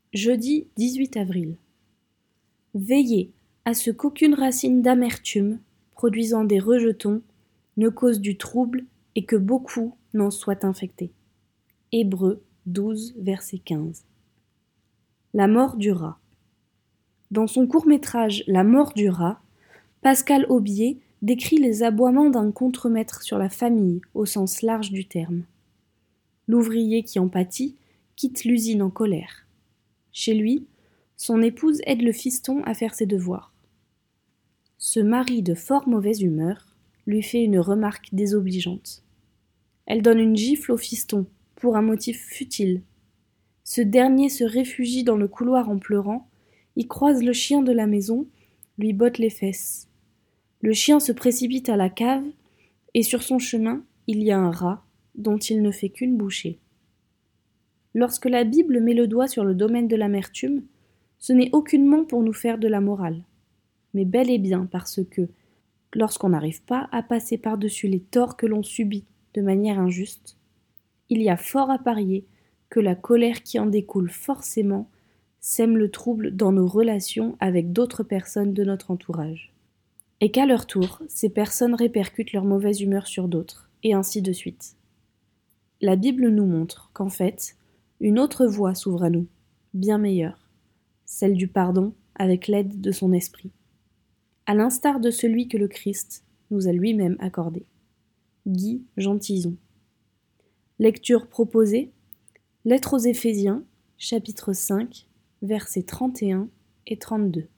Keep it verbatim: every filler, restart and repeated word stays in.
Jeudi dix-huit avril. Veillez à ce qu'aucune racine d'amertume, produisant des rejetons, ne cause du trouble et que beaucoup n'en soient infectés. Hébreux douze, verset quinze. La mort du rat. Dans son court-métrage La mort du rat, Pascal Aubier décrit les aboiements d'un contremaître sur la famille au sens large du terme. L'ouvrier qui en pâtit quitte l'usine en colère. Chez lui, son épouse aide le fiston à faire ses devoirs. Ce mari de fort mauvaise humeur lui fait une remarque désobligeante. Elle donne une gifle au fiston, pour un motif futile. Ce dernier se réfugie dans le couloir en pleurant, y croise le chien de la maison, lui botte les fesses. Le chien se précipite à la cave, et sur son chemin, il y a un rat, dont il ne fait qu'une bouchée. Lorsque la Bible met le doigt sur le domaine de l'amertume, ce n'est aucunement pour nous faire de la morale, mais bel et bien parce que, lorsqu'on n'arrive pas à passer par-dessus les torts que l'on subit de manière injuste, il y a fort à parier que la colère qui en découle forcément sème le trouble dans nos relations avec d'autres personnes de notre entourage. Et qu'à leur tour, ces personnes répercutent leur mauvaise humeur sur d'autres, et ainsi de suite. La Bible nous montre qu'en fait, une autre voie s'ouvre à nous, bien meilleure, celle du pardon avec l'aide de son esprit, à l'instar de celui que le Christ nous a lui-même accordé. Guy Gentizon. Lecture proposée, Lettre aux Éphésiens, chapitre cinq, versets trente et un et trente-deux.